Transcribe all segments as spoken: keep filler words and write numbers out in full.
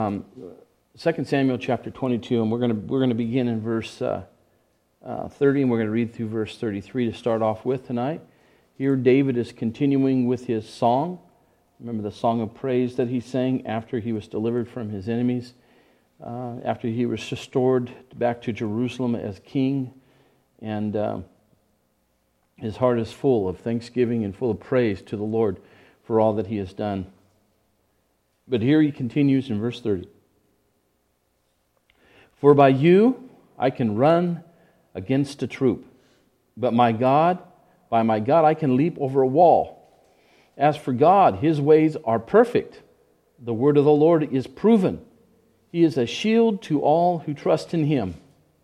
Um, Second Samuel chapter twenty-two, and we're going to we're going to begin in verse uh, uh, thirty, and we're going to read through verse thirty-three to start off with tonight. Here, David is continuing with his song. Remember the song of praise that he sang after he was delivered from his enemies, uh, after he was restored back to Jerusalem as king, and uh, his heart is full of thanksgiving and full of praise to the Lord for all that he has done. But here he continues in verse thirty. For by you I can run against a troop, but my God, by my God I can leap over a wall. As for God, His ways are perfect. The word of the Lord is proven. He is a shield to all who trust in Him.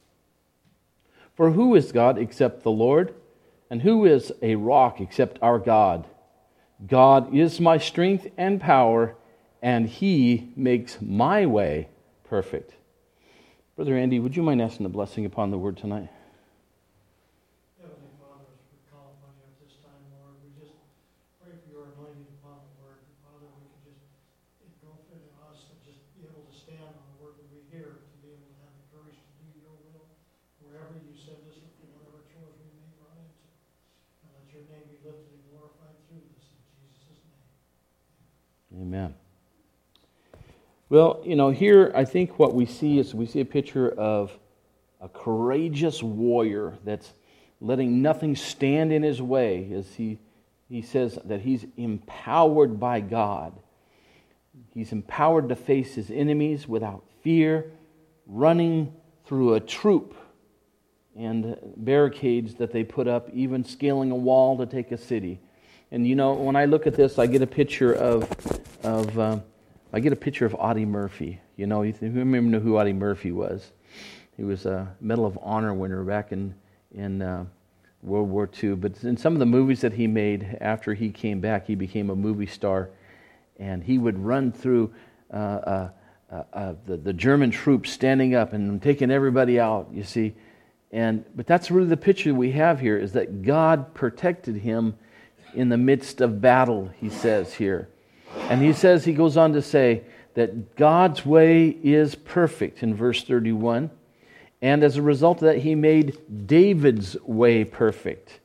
For who is God except the Lord? And who is a rock except our God? God is my strength and power, and He makes my way perfect. Brother Andy, would you mind asking the blessing upon the word tonight? Heavenly Father, as we call upon you at this time, Lord, we just pray for your anointing upon the word. Father, we can just engulf it in us and just be able to stand on the word that we hear, to be able to have the courage to do your will wherever you send us, and whatever chores we may run into. And let your name be lifted and glorified through this in Jesus' name. Amen. Well, you know, here I think what we see is we see a picture of a courageous warrior that's letting nothing stand in his way, as he, he says that he's empowered by God. He's empowered to face his enemies without fear, running through a troop and barricades that they put up, even scaling a wall to take a city. And you know, when I look at this, I get a picture of of uh, I get a picture of Audie Murphy. You know, you remember who Audie Murphy was. He was a Medal of Honor winner back in, in uh, World War Two. But in some of the movies that he made after he came back, he became a movie star. And he would run through uh, uh, uh, uh, the, the German troops standing up and taking everybody out, you see. And But that's really the picture we have here, is that God protected him in the midst of battle, he says here. And he says, he goes on to say that God's way is perfect in verse thirty-one. And as a result of that, he made David's way perfect.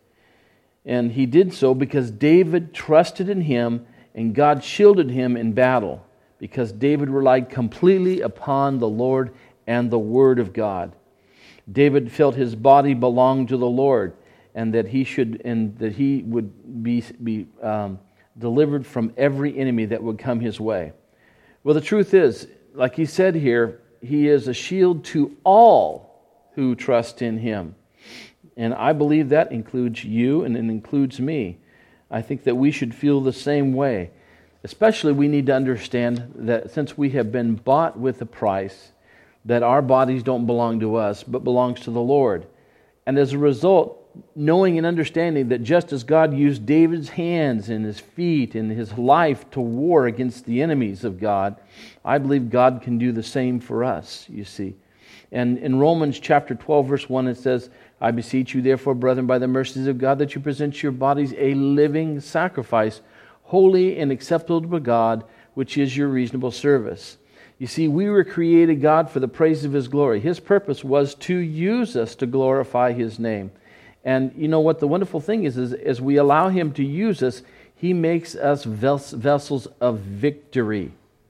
And he did so because David trusted in him and God shielded him in battle, because David relied completely upon the Lord and the Word of God. David felt his body belonged to the Lord, and that he should, and that he would be be um, delivered from every enemy that would come his way. Well, the truth is, like he said here, he is a shield to all who trust in him. And I believe that includes you and it includes me. I think that we should feel the same way. Especially we need to understand that since we have been bought with a price, that our bodies don't belong to us, but belongs to the Lord. And as a result, knowing and understanding that just as God used David's hands and his feet and his life to war against the enemies of God, I believe God can do the same for us, you see. And in Romans chapter twelve, verse one, it says, I beseech you therefore, brethren, by the mercies of God, that you present your bodies a living sacrifice, holy and acceptable to God, which is your reasonable service. You see, we were created, God, for the praise of His glory. His purpose was to use us to glorify His name. And you know what the wonderful thing is, is as we allow Him to use us, He makes us ves- vessels of victory.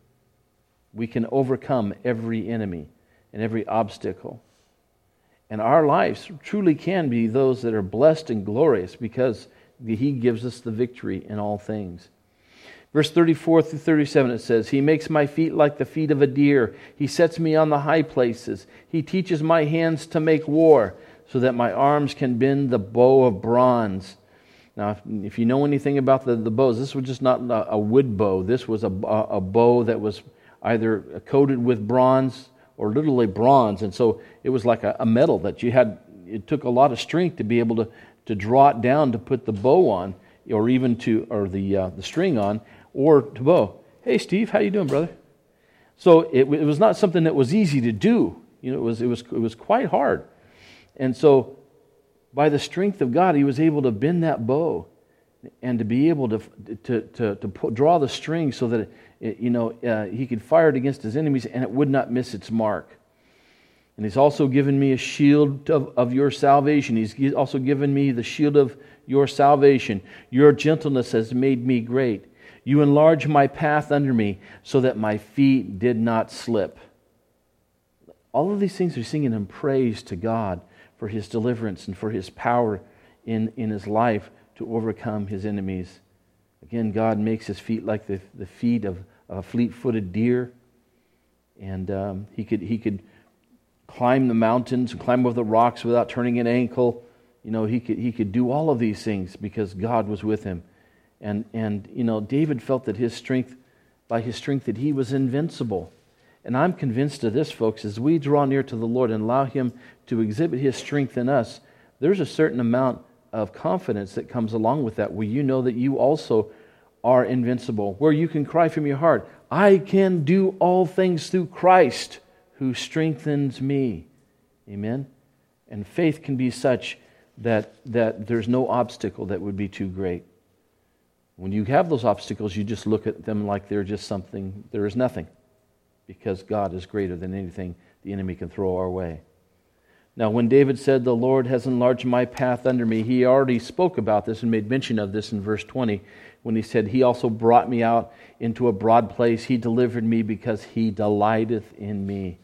We can overcome every enemy and every obstacle. And our lives truly can be those that are blessed and glorious because He gives us the victory in all things. Verse thirty-four through thirty-seven, it says, He makes my feet like the feet of a deer. He sets me on the high places. He teaches my hands to make war, so that my arms can bend the bow of bronze. Now, if, if you know anything about the, the bows, this was just not a, a wood bow. This was a, a, a bow that was either coated with bronze or literally bronze. And so it was like a, a metal that you had. It took a lot of strength to be able to, to draw it down to put the bow on, or even to, or the uh, the string on, or to bow. Hey, Steve, how you doing, brother? So it, it was not something that was easy to do. You know, it was it was it was quite hard. And so, by the strength of God, he was able to bend that bow and to be able to to to, to put, draw the string so that it, it, you know uh, he could fire it against his enemies and it would not miss its mark. And He's also given me a shield of, of your salvation. He's also given me the shield of your salvation. Your gentleness has made me great. You enlarged my path under me so that my feet did not slip. All of these things are singing in praise to God for His deliverance and for His power in, in his life to overcome his enemies. Again, God makes his feet like the, the feet of a fleet-footed deer. And um, he could he could climb the mountains and climb over the rocks without turning an ankle. You know, he could he could do all of these things because God was with him. And and you know, David felt that his strength, by his strength, that he was invincible. And I'm convinced of this, folks, as we draw near to the Lord and allow Him to exhibit His strength in us, there's a certain amount of confidence that comes along with that, where you know that you also are invincible, where you can cry from your heart, I can do all things through Christ who strengthens me. Amen? And faith can be such that, that there's no obstacle that would be too great. When you have those obstacles, you just look at them like they're just something, there is nothing, because God is greater than anything the enemy can throw our way. Now, when David said, the Lord has enlarged my path under me, he already spoke about this and made mention of this in verse twenty, when he said, He also brought me out into a broad place. He delivered me because He delighteth in me.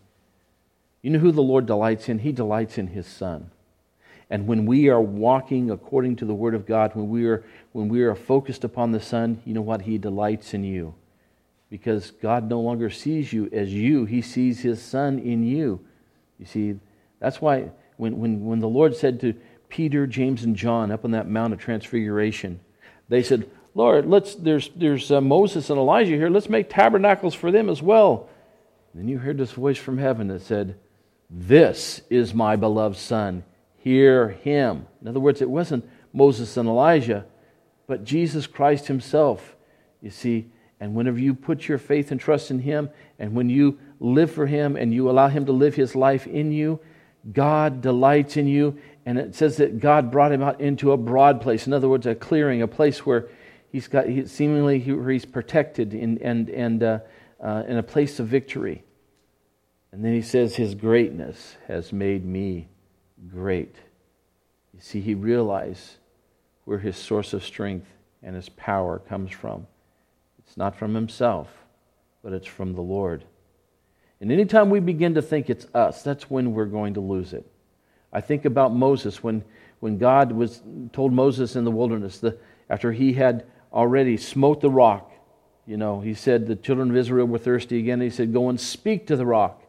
You know who the Lord delights in? He delights in His Son. And when we are walking according to the Word of God, when we are when we are focused upon the Son, you know what? He delights in you. Because God no longer sees you as you. He sees His Son in you. You see, that's why when, when, when the Lord said to Peter, James, and John up on that Mount of Transfiguration, they said, Lord, let's there's there's uh, Moses and Elijah here. Let's make tabernacles for them as well. And then you heard this voice from heaven that said, This is my beloved Son. Hear Him. In other words, it wasn't Moses and Elijah, but Jesus Christ Himself. You see, and whenever you put your faith and trust in Him, and when you live for Him and you allow Him to live His life in you, God delights in you. And it says that God brought Him out into a broad place. In other words, a clearing, a place where He's got he, seemingly he, where He's protected in, and and uh, uh, in a place of victory. And then He says, His greatness has made me great. You see, he realized where his source of strength and his power comes from. It's not from himself, but it's from the Lord. And anytime we begin to think it's us, that's when we're going to lose it. I think about Moses, when, when God was told Moses in the wilderness, the, after he had already smote the rock, you know, He said the children of Israel were thirsty again. He said, go and speak to the rock.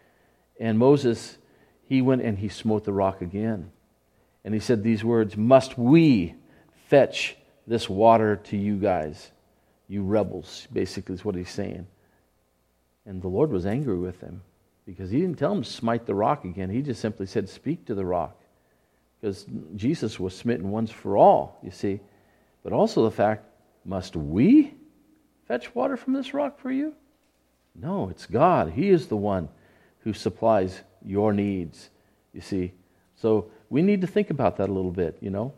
And Moses, he went and he smote the rock again. And he said these words, must we fetch this water to you guys, you rebels, basically is what he's saying. And the Lord was angry with him because He didn't tell him to smite the rock again. He just simply said, speak to the rock. Because Jesus was smitten once for all, you see. But also the fact, must we fetch water from this rock for you? No, it's God. He is the one who supplies your needs, you see. So we need to think about that a little bit, you know.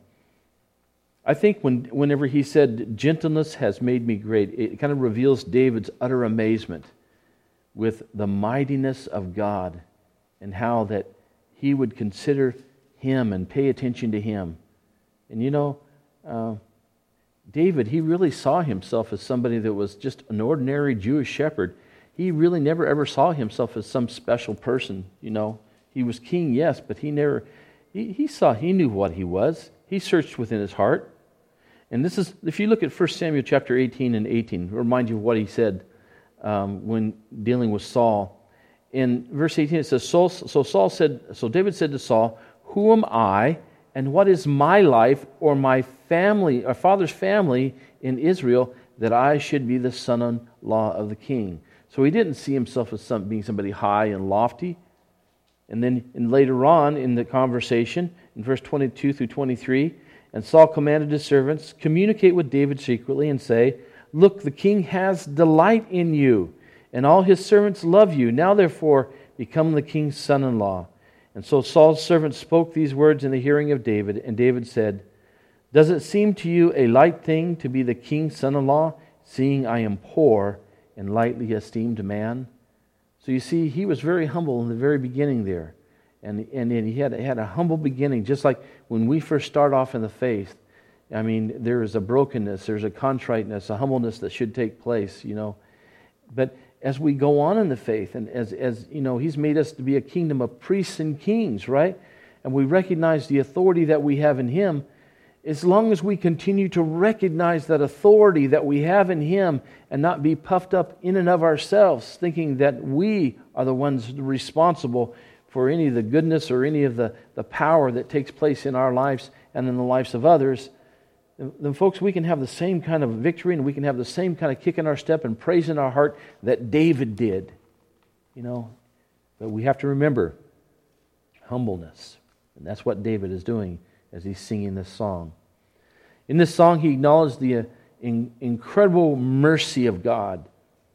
I think when whenever he said, gentleness has made me great, it kind of reveals David's utter amazement with the mightiness of God and how that he would consider Him and pay attention to Him. And you know, uh, David, he really saw himself as somebody that was just an ordinary Jewish shepherd. He really never ever saw himself as some special person, you know. He was king, yes, but he never, he, he saw, he knew what he was. He searched within his heart. And this is, if you look at First Samuel chapter eighteen and eighteen, it'll remind you of what he said um, when dealing with Saul. In verse eighteen it says, so, so Saul said, so David said to Saul, who am I, and what is my life or my family, or father's family in Israel, that I should be the son-in-law of the king? So he didn't see himself as some, being somebody high and lofty. And then and later on in the conversation, in verse twenty-two through twenty-three, and Saul commanded his servants, communicate with David secretly and say, look, the king has delight in you, and all his servants love you. Now therefore become the king's son-in-law. And so Saul's servants spoke these words in the hearing of David, and David said, Does it seem to you a light thing to be the king's son-in-law, seeing I am poor and lightly esteemed man? So you see, he was very humble in the very beginning there. And, and he had, had a humble beginning, just like when we first start off in the faith. I mean, there is a brokenness, there's a contriteness, a humbleness that should take place, you know. But as we go on in the faith, and as, as you know, He's made us to be a kingdom of priests and kings, right? And we recognize the authority that we have in Him. As long as we continue to recognize that authority that we have in Him and not be puffed up in and of ourselves, thinking that we are the ones responsible for any of the goodness or any of the, the power that takes place in our lives and in the lives of others, then, then folks, we can have the same kind of victory and we can have the same kind of kick in our step and praise in our heart that David did. You know, but we have to remember humbleness. And that's what David is doing as he's singing this song. In this song, he acknowledged the uh, in, incredible mercy of God.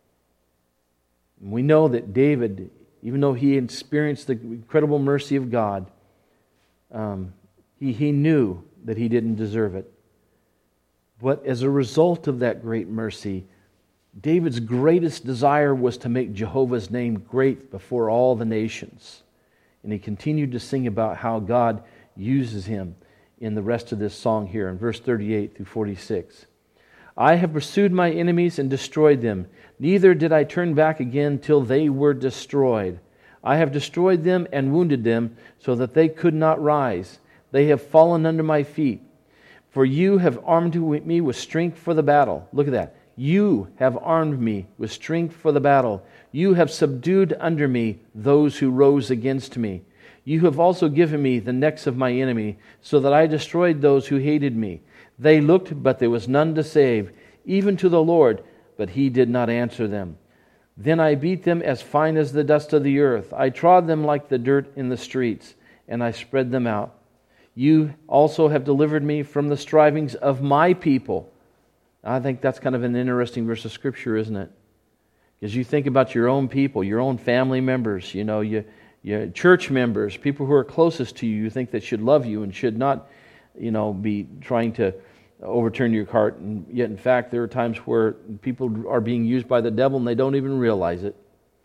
And we know that David, even though he experienced the incredible mercy of God, um, he, he knew that he didn't deserve it. But as a result of that great mercy, David's greatest desire was to make Jehovah's name great before all the nations. And he continued to sing about how God uses him in the rest of this song here in verse thirty-eight through forty-six. I have pursued my enemies and destroyed them. Neither did I turn back again till they were destroyed. I have destroyed them and wounded them so that they could not rise. They have fallen under my feet. For you have armed me with strength for the battle. Look at that. You have armed me with strength for the battle. You have subdued under me those who rose against me. You have also given me the necks of my enemy, so that I destroyed those who hated me. They looked, but there was none to save, even to the Lord, but He did not answer them. Then I beat them as fine as the dust of the earth. I trod them like the dirt in the streets, and I spread them out. You also have delivered me from the strivings of my people. I think that's kind of an interesting verse of Scripture, isn't it? Because you think about your own people, your own family members, you know, you, you church members, people who are closest to you, you think that should love you and should not, you know, be trying to overturn your cart. And yet, in fact, there are times where people are being used by the devil and they don't even realize it.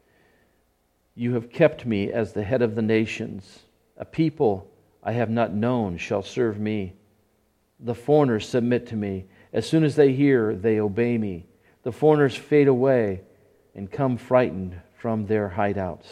You have kept me as the head of the nations. A people I have not known shall serve me. The foreigners submit to me. As soon as they hear, they obey me. The foreigners fade away and come frightened from their hideouts.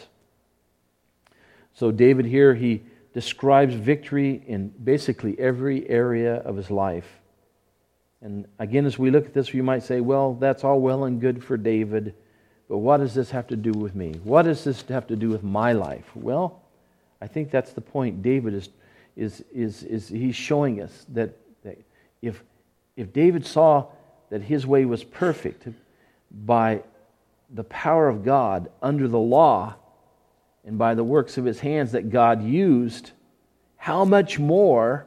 So David here, he describes victory in basically every area of his life. And again, as we look at this, you might say, well, that's all well and good for David, but what does this have to do with me? What does this have to do with my life? Well, I think that's the point. David is is is is he's showing us that, that if if David saw that his way was perfect by the power of God under the law and by the works of his hands that God used, how much more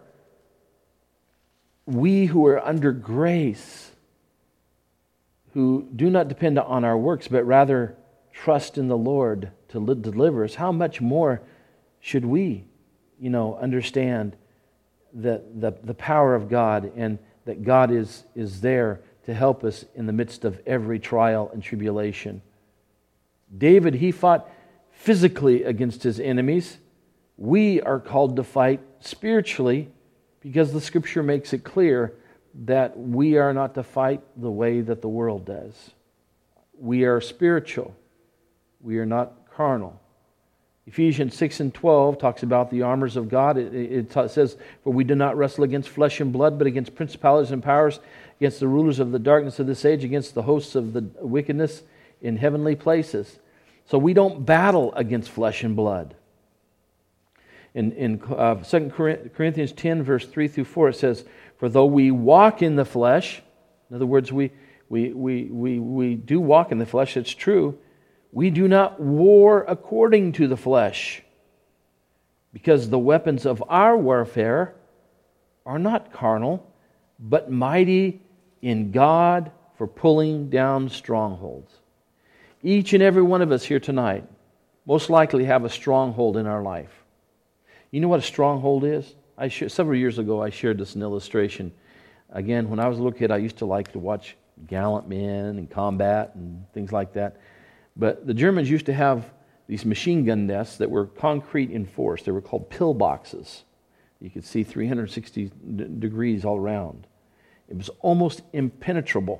we who are under grace, who do not depend on our works, but rather trust in the Lord to deliver us, how much more should we, you know, understand the, the, the power of God and that God is, is there to help us in the midst of every trial and tribulation. David, he fought physically against his enemies. We are called to fight spiritually because the Scripture makes it clear that we are not to fight the way that the world does. We are spiritual. We are not carnal. Ephesians six and twelve talks about the armors of God. It, it, it says, for we do not wrestle against flesh and blood, but against principalities and powers, against the rulers of the darkness of this age, against the hosts of the wickedness in heavenly places. So we don't battle against flesh and blood. In, in uh, Second Corinthians ten, verse three through four, it says, for though we walk in the flesh, in other words, we, we, we, we, we do walk in the flesh, it's true, we do not war according to the flesh, because the weapons of our warfare are not carnal, but mighty in God for pulling down strongholds. Each and every one of us here tonight most likely have a stronghold in our life. You know what a stronghold is? I sh- several years ago I shared this in illustration. Again, when I was a little kid, I used to like to watch Gallant Men and Combat and things like that. But the Germans used to have these machine gun nests that were concrete enforced. They were called pillboxes. You could see three hundred sixty d- degrees all around. It was almost impenetrable.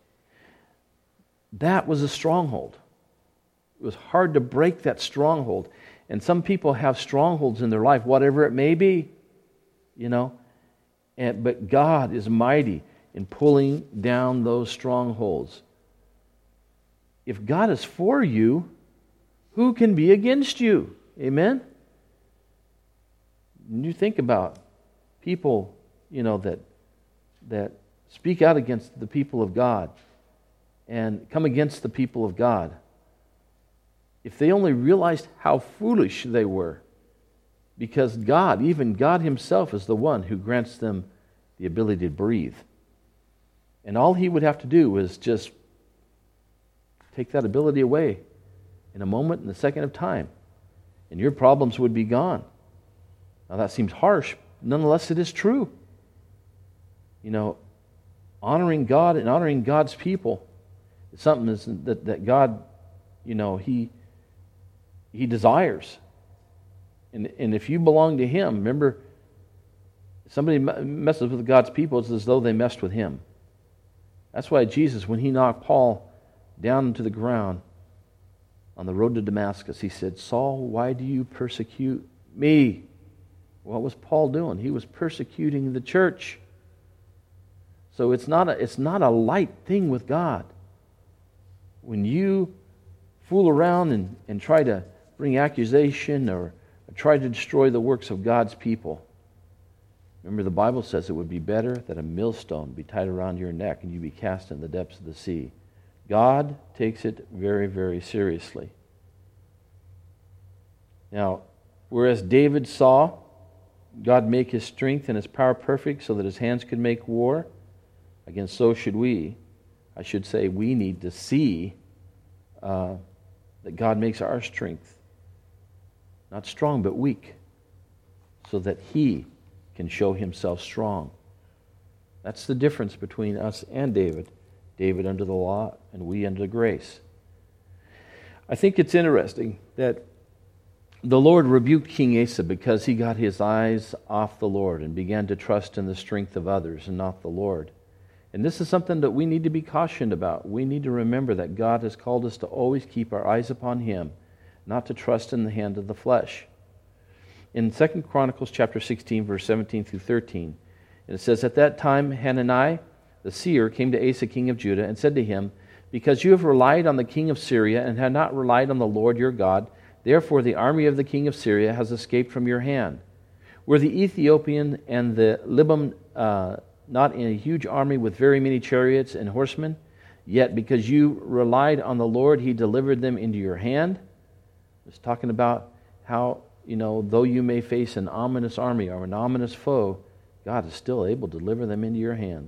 That was a stronghold. It was hard to break that stronghold. And some people have strongholds in their life, whatever it may be, you know. And, but God is mighty in pulling down those strongholds. If God is for you, who can be against you? Amen? And you think about people, you know, that that speak out against the people of God and come against the people of God. If they only realized how foolish they were, because God, even God Himself, is the one who grants them the ability to breathe. And all He would have to do was just take that ability away in a moment, in a second of time, and your problems would be gone. Now that seems harsh, nonetheless it is true. You know, honoring God and honoring God's people is something that, that God, you know, He He desires. And, and if you belong to Him, remember, if somebody messes with God's people, it's as though they messed with Him. That's why Jesus, when He knocked Paul down to the ground on the road to Damascus, He said, Saul, why do you persecute me? What was Paul doing? He was persecuting the church. So it's not a, it's not a light thing with God. When you fool around and, and try to bring accusation or, or try to destroy the works of God's people, remember the Bible says it would be better that a millstone be tied around your neck and you be cast in the depths of the sea. God takes it very, very seriously. Now, whereas David saw God make His strength and His power perfect so that His hands could make war, again, so should we. I should say we need to see uh, that God makes our strength not strong but weak, so that He can show Himself strong. That's the difference between us and David. David under the law and we under grace. I think it's interesting that the Lord rebuked King Asa because he got his eyes off the Lord and began to trust in the strength of others and not the Lord. And this is something that we need to be cautioned about. We need to remember that God has called us to always keep our eyes upon Him, not to trust in the hand of the flesh. In Second Chronicles chapter sixteen, verse seventeen through thirteen, it says, At that time Hanani, the seer, came to Asa, king of Judah, and said to him, Because you have relied on the king of Syria and have not relied on the Lord your God, therefore the army of the king of Syria has escaped from your hand. Were the Ethiopian and the Libam uh, not in a huge army with very many chariots and horsemen? Yet because you relied on the Lord, He delivered them into your hand. It's talking about how, you know, though you may face an ominous army or an ominous foe, God is still able to deliver them into your hands.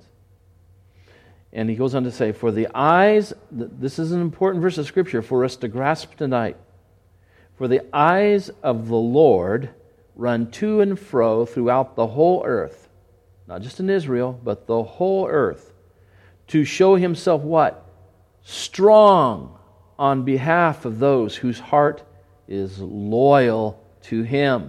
And he goes on to say, For the eyes, this is an important verse of Scripture for us to grasp tonight. For the eyes of the Lord run to and fro throughout the whole earth, not just in Israel, but the whole earth, to show Himself what? Strong on behalf of those whose heart is loyal to Him.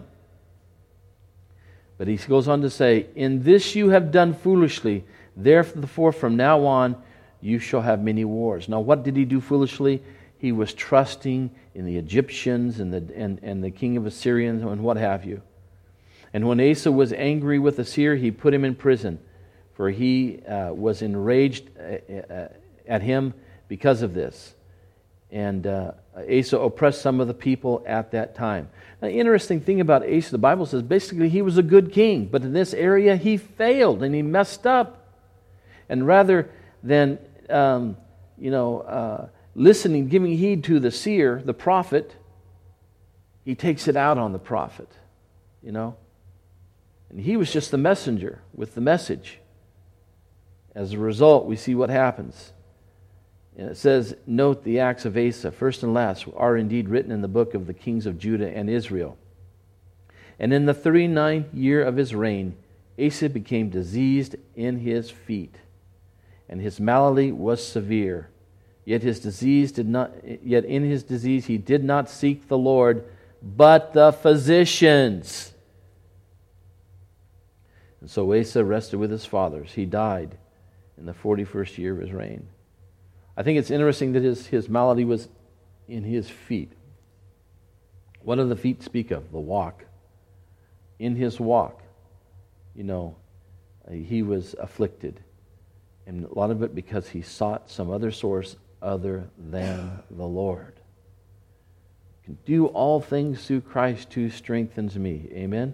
But he goes on to say, In this you have done foolishly, therefore from now on you shall have many wars. Now what did he do foolishly? He was trusting in the Egyptians and the, and, and the king of Assyria and what have you. And when Asa was angry with the seer, he put him in prison, for he uh, was enraged uh, at him because of this. And uh, Asa oppressed some of the people at that time. Now, the interesting thing about Asa, the Bible says basically he was a good king, but in this area he failed and he messed up. And rather than, um, you know, uh, listening, giving heed to the seer, the prophet, he takes it out on the prophet, you know. And he was just the messenger with the message. As a result, we see what happens. And it says, Note the acts of Asa, first and last, are indeed written in the book of the kings of Judah and Israel. And in the thirty-ninth year of his reign, Asa became diseased in his feet, and his malady was severe. Yet his disease did not. Yet in his disease he did not seek the Lord, but the physicians. And so Asa rested with his fathers. He died in the forty-first year of his reign. I think it's interesting that his, his malady was in his feet. What do the feet speak of? The walk. In his walk, you know, he was afflicted. And a lot of it because he sought some other source other than the Lord. I can do all things through Christ who strengthens me. Amen?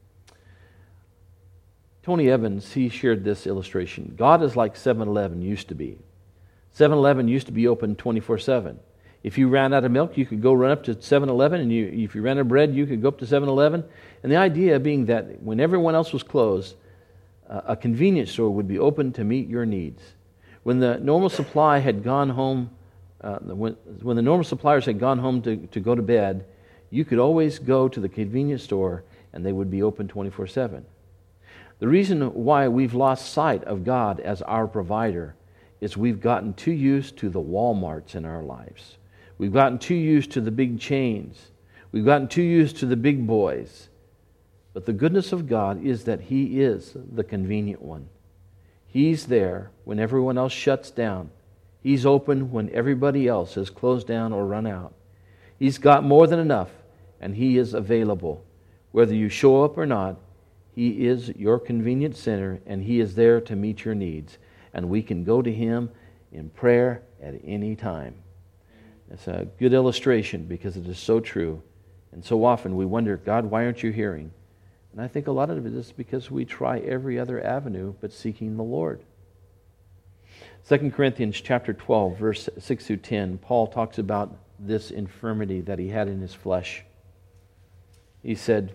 Tony Evans, he shared this illustration. God is like seven eleven used to be. seven eleven used to be open twenty-four seven. If you ran out of milk, you could go run up to seven eleven, and you, if you ran out of bread, you could go up to seven eleven. And the idea being that when everyone else was closed, uh, a convenience store would be open to meet your needs. When the normal supply had gone home, uh, when, when the normal suppliers had gone home to, to go to bed, you could always go to the convenience store, and they would be open twenty-four seven. The reason why we've lost sight of God as our provider is we've gotten too used to the Walmarts in our lives. We've gotten too used to the big chains. We've gotten too used to the big boys. But the goodness of God is that He is the convenient one. He's there when everyone else shuts down. He's open when everybody else has closed down or run out. He's got more than enough, and He is available. Whether you show up or not, He is your convenient center, and He is there to meet your needs. And we can go to Him in prayer at any time. It's a good illustration because it is so true. And so often we wonder, God, why aren't you hearing? And I think a lot of it is because we try every other avenue but seeking the Lord. Second Corinthians chapter twelve, verse six through ten, Paul talks about this infirmity that he had in his flesh. He said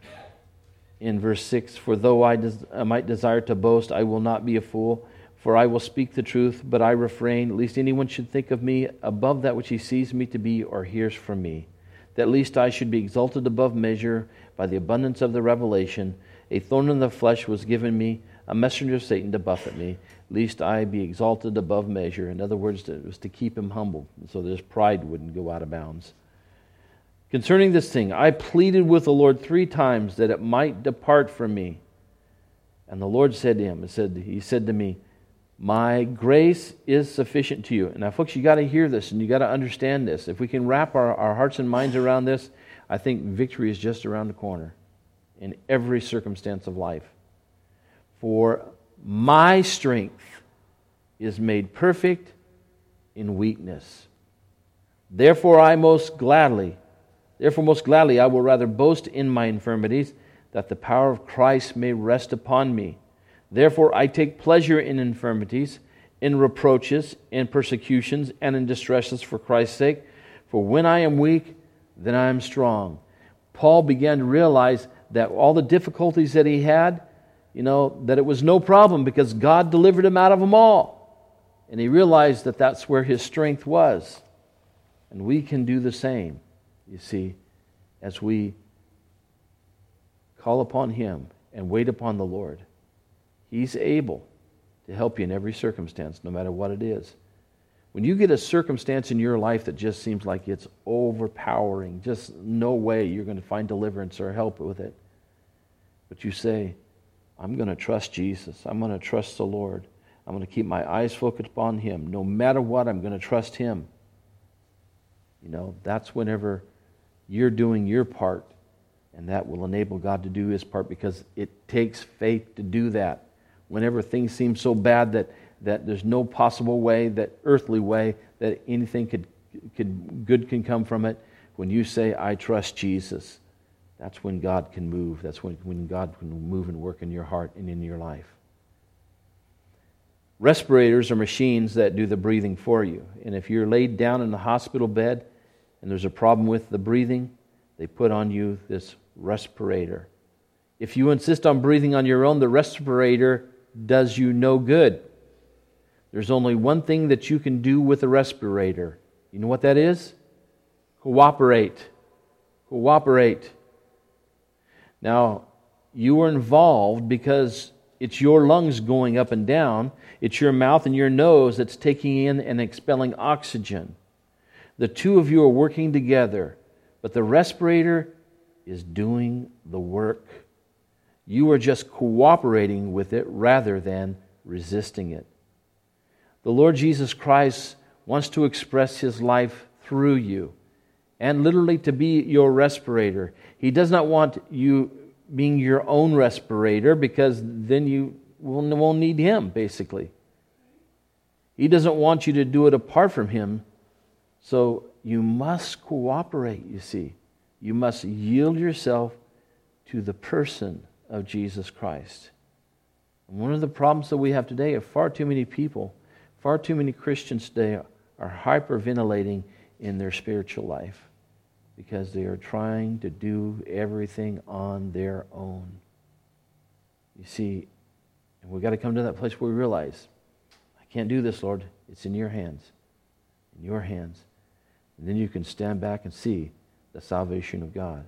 in verse six, "For though I, des- I might desire to boast, I will not be a fool. For I will speak the truth, but I refrain, lest anyone should think of me above that which he sees me to be or hears from me. That least I should be exalted above measure by the abundance of the revelation. A thorn in the flesh was given me, a messenger of Satan to buffet me, lest I be exalted above measure." In other words, it was to keep him humble, so that his pride wouldn't go out of bounds. "Concerning this thing, I pleaded with the Lord three times that it might depart from me. And the Lord said to him, it said, He said to me, My grace is sufficient to you." And now, folks, you got to hear this and you got to understand this. If we can wrap our, our hearts and minds around this, I think victory is just around the corner in every circumstance of life. "For my strength is made perfect in weakness. Therefore I most gladly, therefore most gladly I will rather boast in my infirmities, that the power of Christ may rest upon me. Therefore I take pleasure in infirmities, in reproaches, in persecutions, and in distresses for Christ's sake. For when I am weak, then I am strong." Paul began to realize that all the difficulties that he had, you know, that it was no problem because God delivered him out of them all. And he realized that that's where his strength was. And we can do the same, you see, as we call upon Him and wait upon the Lord. He's able to help you in every circumstance, no matter what it is. When you get a circumstance in your life that just seems like it's overpowering, just no way you're going to find deliverance or help with it, but you say, I'm going to trust Jesus. I'm going to trust the Lord. I'm going to keep my eyes focused upon Him. No matter what, I'm going to trust Him. You know, that's whenever you're doing your part, and that will enable God to do His part, because it takes faith to do that. Whenever things seem so bad that, that there's no possible way, that earthly way, that anything could, could good can come from it, when you say, I trust Jesus, that's when God can move. That's when, when God can move and work in your heart and in your life. Respirators are machines that do the breathing for you. And if you're laid down in the hospital bed and there's a problem with the breathing, they put on you this respirator. If you insist on breathing on your own, the respirator does you no good. There's only one thing that you can do with a respirator. You know what that is? Cooperate. Cooperate. Now, you are involved because it's your lungs going up and down. It's your mouth and your nose that's taking in and expelling oxygen. The two of you are working together, but the respirator is doing the work. You are just cooperating with it rather than resisting it. The Lord Jesus Christ wants to express His life through you and literally to be your respirator. He does not want you being your own respirator because then you won't need Him, basically. He doesn't want you to do it apart from Him. So you must cooperate, you see. You must yield yourself to the person of Jesus Christ. And one of the problems that we have today are far too many people, far too many Christians today are hyperventilating in their spiritual life because they are trying to do everything on their own. You see, and we've got to come to that place where we realize, I can't do this, Lord. It's in your hands. In your hands. And then you can stand back and see the salvation of God.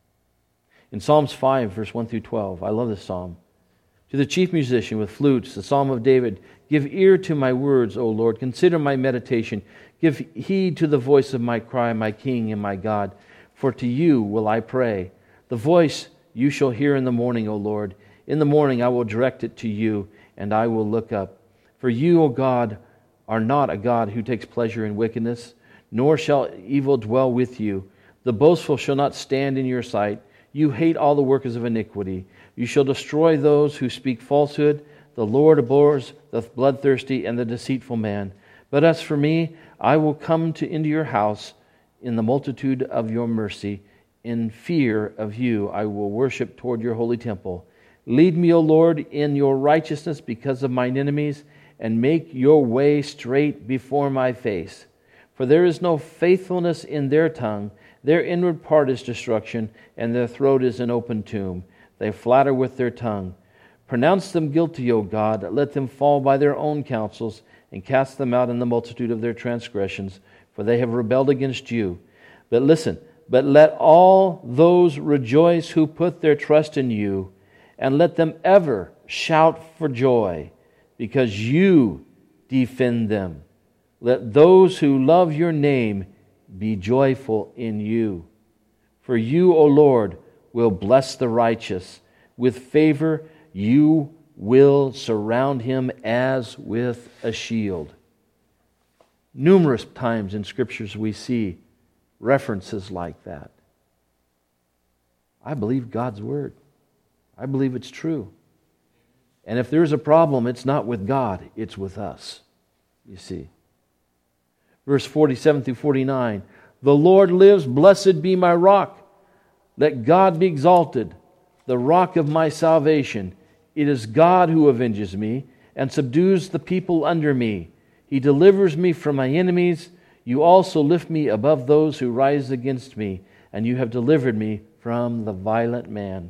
In Psalms five, verse one through twelve, I love this psalm. To the chief musician with flutes, the psalm of David, give ear to my words, O Lord. Consider my meditation. Give heed to the voice of my cry, my King and my God. For to you will I pray. The voice you shall hear in the morning, O Lord. In the morning I will direct it to you, and I will look up. For you, O God, are not a God who takes pleasure in wickedness, nor shall evil dwell with you. The boastful shall not stand in your sight. You hate all the workers of iniquity. You shall destroy those who speak falsehood. The Lord abhors the bloodthirsty and the deceitful man. But as for me, I will come to into your house in the multitude of your mercy. In fear of you, I will worship toward your holy temple. Lead me, O Lord, in your righteousness because of mine enemies, and make your way straight before my face. For there is no faithfulness in their tongue. Their inward part is destruction, and their throat is an open tomb. They flatter with their tongue. Pronounce them guilty, O God. Let them fall by their own counsels, and cast them out in the multitude of their transgressions, for they have rebelled against you. But listen, but let all those rejoice who put their trust in you, and let them ever shout for joy, because you defend them. Let those who love your name be joyful in you. For you, O Lord, will bless the righteous. With favor you will surround him as with a shield. Numerous times in Scriptures we see references like that. I believe God's Word. I believe it's true. And if there's a problem, it's not with God, it's with us, you see. Verse forty-seven through forty-nine, the Lord lives, blessed be my rock. Let God be exalted, the rock of my salvation. It is God who avenges me and subdues the people under me. He delivers me from my enemies. You also lift me above those who rise against me, and you have delivered me from the violent man.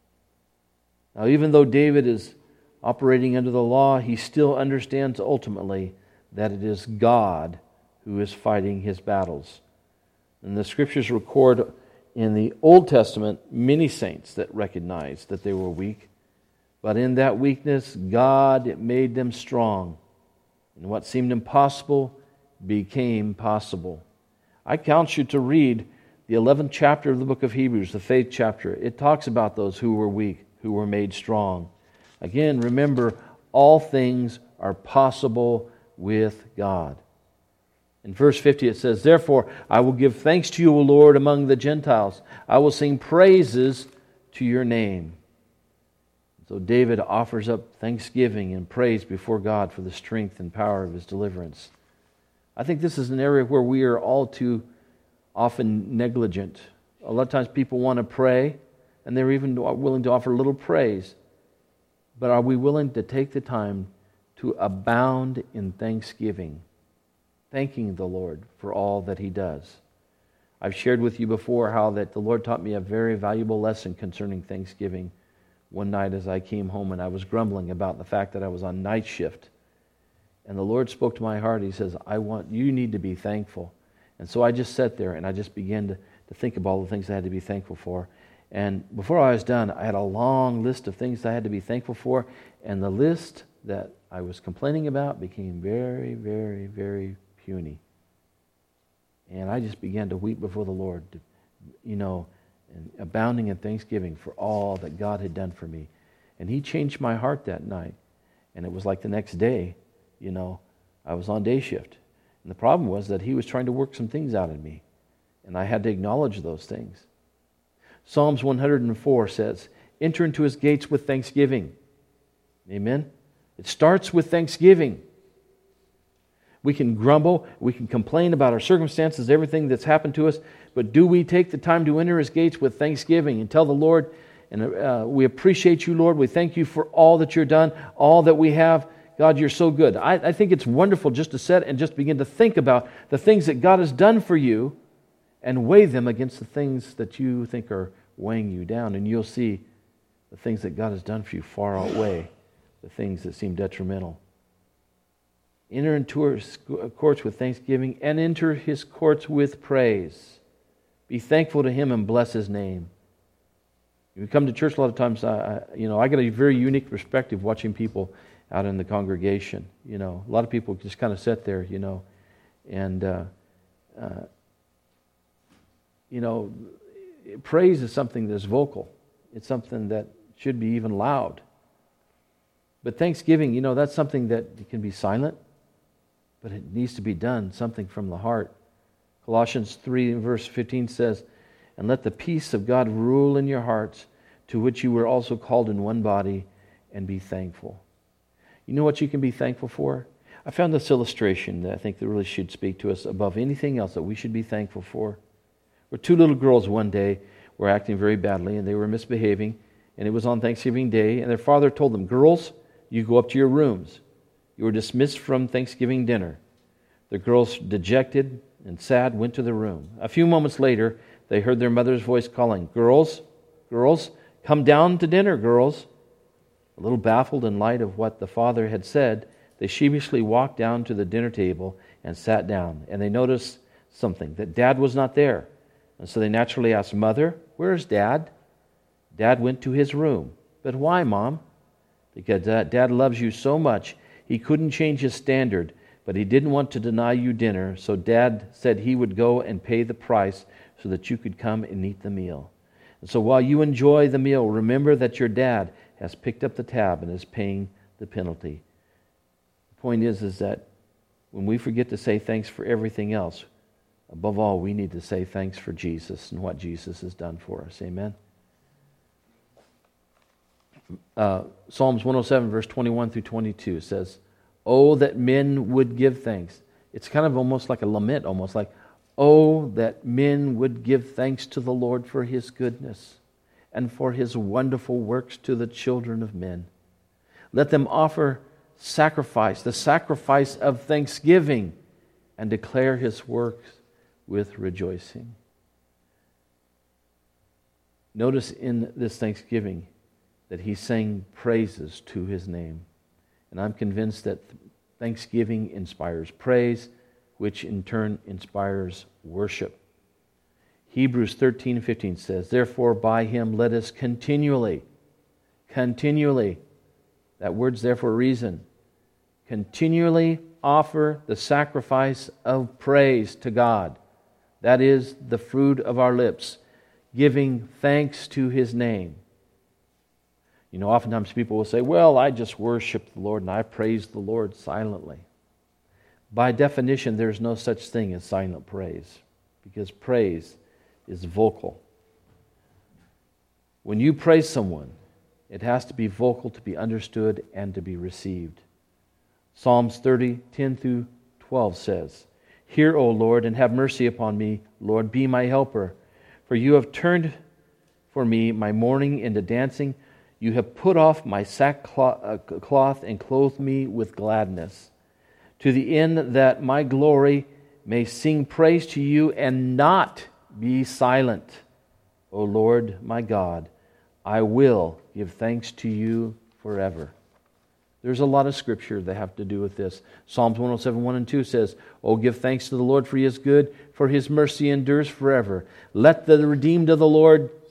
Now, even though David is operating under the law, he still understands ultimately that it is God who is fighting his battles. And the Scriptures record in the Old Testament many saints that recognized that they were weak. But in that weakness, God made them strong. And what seemed impossible became possible. I counsel you to read the eleventh chapter of the book of Hebrews, the faith chapter. It talks about those who were weak, who were made strong. Again, remember, all things are possible with God. In verse fifty it says, therefore I will give thanks to you, O Lord, among the Gentiles. I will sing praises to your name. So David offers up thanksgiving and praise before God for the strength and power of his deliverance. I think this is an area where we are all too often negligent. A lot of times people want to pray, and they're even willing to offer a little praise. But are we willing to take the time to abound in thanksgiving? Thanking the Lord for all that He does. I've shared with you before how that the Lord taught me a very valuable lesson concerning thanksgiving. One night as I came home and I was grumbling about the fact that I was on night shift. And the Lord spoke to my heart. He says, I want, you need to be thankful. And so I just sat there and I just began to, to think of all the things I had to be thankful for. And before I was done, I had a long list of things I had to be thankful for, and the list that I was complaining about became very, very, very puny. And I just began to weep before the Lord, you know, and abounding in thanksgiving for all that God had done for me. And He changed my heart that night. And it was like the next day, you know, I was on day shift. And the problem was that He was trying to work some things out in me. And I had to acknowledge those things. Psalms one hundred four says, enter into His gates with thanksgiving. Amen? It starts with thanksgiving. We can grumble, we can complain about our circumstances, everything that's happened to us, but do we take the time to enter His gates with thanksgiving and tell the Lord, and uh, we appreciate You, Lord, we thank You for all that You've done, all that we have. God, You're so good. I, I think it's wonderful just to sit and just begin to think about the things that God has done for you and weigh them against the things that you think are weighing you down, and you'll see the things that God has done for you far outweigh the things that seem detrimental. Enter into His courts with thanksgiving and enter His courts with praise. Be thankful to Him and bless His name. When we come to church a lot of times, I, you know, I get a very unique perspective watching people out in the congregation. You know, a lot of people just kind of sit there, you know, and uh, uh, you know, praise is something that's vocal. It's something that should be even loud. But thanksgiving, you know, that's something that can be silent, but it needs to be done, something from the heart. Colossians three verse fifteen says, and let the peace of God rule in your hearts, to which you were also called in one body, and be thankful. You know what you can be thankful for? I found this illustration that I think that really should speak to us above anything else that we should be thankful for. Where two little girls one day were acting very badly, and they were misbehaving, and it was on Thanksgiving Day, and their father told them, girls, you go up to your rooms. You were dismissed from Thanksgiving dinner. The girls, dejected and sad, went to their room. A few moments later, they heard their mother's voice calling, girls, girls, come down to dinner, girls. A little baffled in light of what the father had said, they sheepishly walked down to the dinner table and sat down. And they noticed something, that Dad was not there. And so they naturally asked, Mother, where's Dad? Dad went to his room. But why, Mom? Because Dad loves you so much, he couldn't change his standard, but he didn't want to deny you dinner, so Dad said he would go and pay the price so that you could come and eat the meal. And so while you enjoy the meal, remember that your dad has picked up the tab and is paying the penalty. The point is, is that when we forget to say thanks for everything else, above all, we need to say thanks for Jesus and what Jesus has done for us. Amen? Uh, Psalms one oh seven, verse twenty-one through twenty-two says, oh, that men would give thanks. It's kind of almost like a lament, almost like, oh, that men would give thanks to the Lord for His goodness and for His wonderful works to the children of men. Let them offer sacrifice, the sacrifice of thanksgiving, and declare His works with rejoicing. Notice in this thanksgiving that He's saying praises to His name. And I'm convinced that thanksgiving inspires praise, which in turn inspires worship. Hebrews thirteen fifteen says, therefore by Him let us continually, continually, that word's there for a reason, continually offer the sacrifice of praise to God. That is the fruit of our lips, giving thanks to His name. You know, oftentimes people will say, well, I just worship the Lord and I praise the Lord silently. By definition, there's no such thing as silent praise, because praise is vocal. When you praise someone, it has to be vocal to be understood and to be received. Psalms thirty, ten through twelve says, hear, O Lord, and have mercy upon me. Lord, be my helper. For you have turned for me my mourning into dancing. You have put off my sackcloth and clothed me with gladness, to the end that my glory may sing praise to you and not be silent. O Lord, my God, I will give thanks to you forever. There's a lot of scripture that have to do with this. Psalms one oh seven, one and two says, oh, give thanks to the Lord, for He is good, for His mercy endures forever. Let the redeemed of the Lord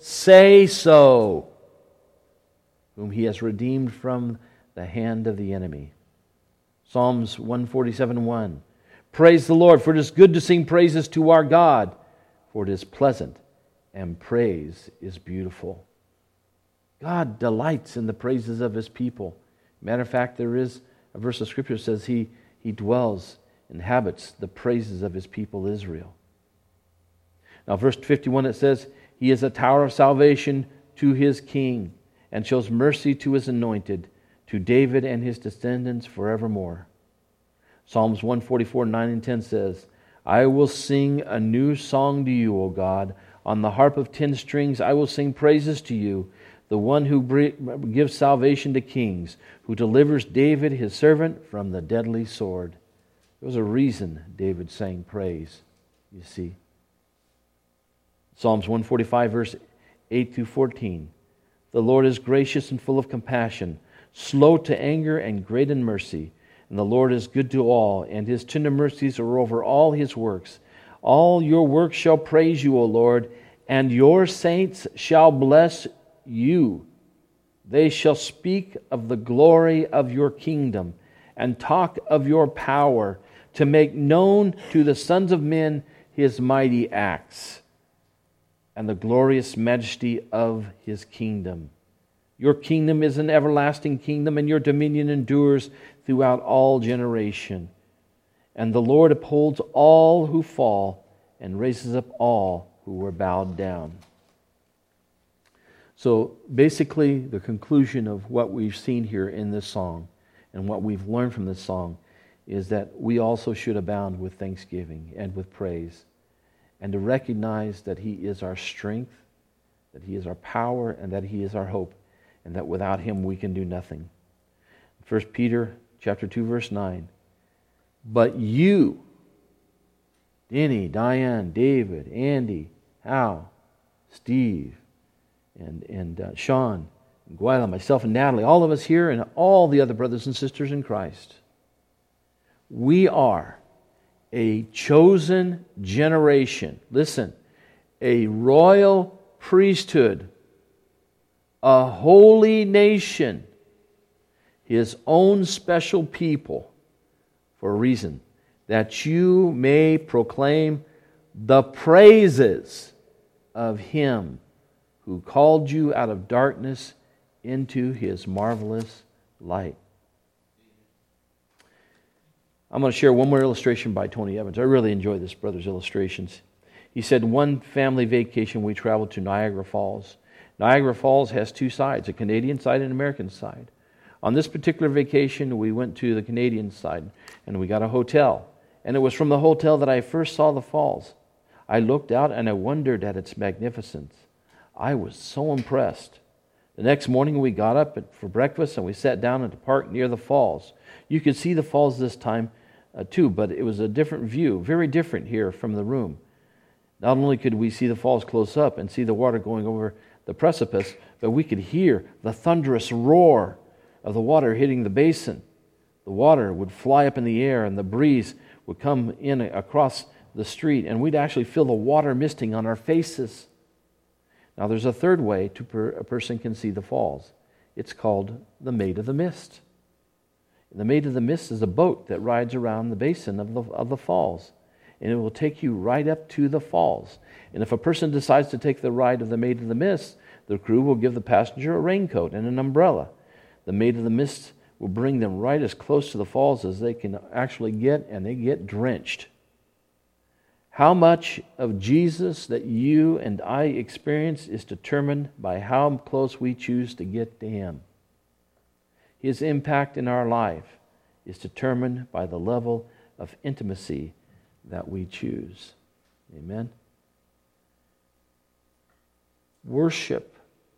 say so, whom he has redeemed from the hand of the enemy. Psalms one forty-seven one. Praise the Lord, for it is good to sing praises to our God, for it is pleasant, and praise is beautiful. God delights in the praises of His people. Matter of fact, there is a verse of Scripture that says He, he dwells, inhabits the praises of His people Israel. Now, verse fifty-one, it says, He is a tower of salvation to His king, and shows mercy to His anointed, to David and his descendants forevermore. Psalms one forty-four, nine and ten says, I will sing a new song to you, O God. On the harp of ten strings I will sing praises to you, the one who gives salvation to kings, who delivers David his servant from the deadly sword. There was a reason David sang praise, you see. Psalms one forty-five, verse eight through fourteen. The Lord is gracious and full of compassion, slow to anger and great in mercy. And the Lord is good to all, and His tender mercies are over all His works. All your works shall praise you, O Lord, and your saints shall bless you. They shall speak of the glory of your kingdom, and talk of your power, to make known to the sons of men His mighty acts, and the glorious majesty of His kingdom. Your kingdom is an everlasting kingdom, and your dominion endures throughout all generation. And the Lord upholds all who fall, and raises up all who were bowed down. So basically, the conclusion of what we've seen here in this song, and what we've learned from this song, is that we also should abound with thanksgiving and with praise, and to recognize that He is our strength, that He is our power, and that He is our hope, and that without Him we can do nothing. First Peter chapter two, verse nine. But you, Denny, Diane, David, Andy, Hal, Steve, and, and uh, Sean, and Gwyla, myself and Natalie, all of us here, and all the other brothers and sisters in Christ, we are a chosen generation. Listen, a royal priesthood, a holy nation, His own special people, for a reason, that you may proclaim the praises of Him who called you out of darkness into His marvelous light. I'm going to share one more illustration by Tony Evans. I really enjoy this brother's illustrations. He said, one family vacation we traveled to Niagara Falls. Niagara Falls has two sides, a Canadian side and an American side. On this particular vacation, we went to the Canadian side, and we got a hotel. And it was from the hotel that I first saw the falls. I looked out and I wondered at its magnificence. I was so impressed. The next morning we got up for breakfast and we sat down at the park near the falls. You could see the falls this time uh, too, but it was a different view, very different here from the room. Not only could we see the falls close up and see the water going over the precipice, but we could hear the thunderous roar of the water hitting the basin. The water would fly up in the air and the breeze would come in across the street, and we'd actually feel the water misting on our faces. Now there's a third way to per, a person can see the falls. It's called the Maid of the Mist. The Maid of the Mist is a boat that rides around the basin of the, of the falls, and it will take you right up to the falls. And if a person decides to take the ride of the Maid of the Mist, the crew will give the passenger a raincoat and an umbrella. The Maid of the Mist will bring them right as close to the falls as they can actually get, and they get drenched. How much of Jesus that you and I experience is determined by how close we choose to get to Him. His impact in our life is determined by the level of intimacy that we choose. Amen? Worship.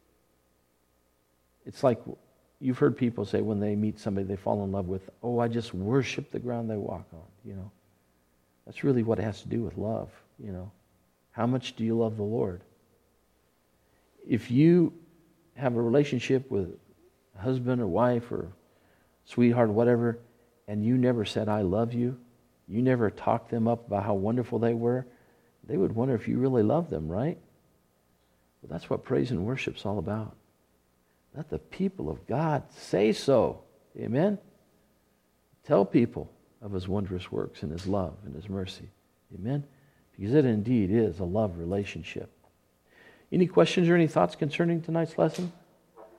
It's like you've heard people say when they meet somebody they fall in love with, oh, I just worship the ground they walk on, you know. That's really what it has to do with love, you know. How much do you love the Lord? If you have a relationship with a husband or wife or sweetheart or whatever, and you never said, I love you, you never talked them up about how wonderful they were, they would wonder if you really love them, right? Well, That's what praise and worship's all about. Let the people of God say so. Amen? Tell people of His wondrous works and His love and His mercy. Amen? Because it indeed is a love relationship. Any questions or any thoughts concerning tonight's lesson?